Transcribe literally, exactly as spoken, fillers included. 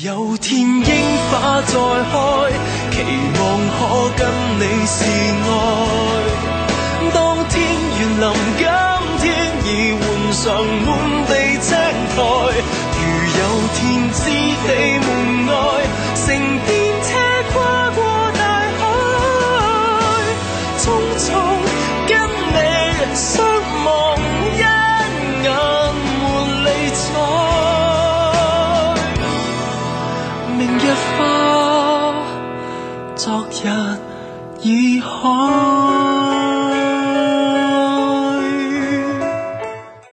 有天櫻花再開，期望可跟你示愛。當天緣臨，今天已換上滿地青苔。如有天知你門外，乘電車跨過大海，匆匆跟你相望，一眼換理睬。明日花，昨日已開。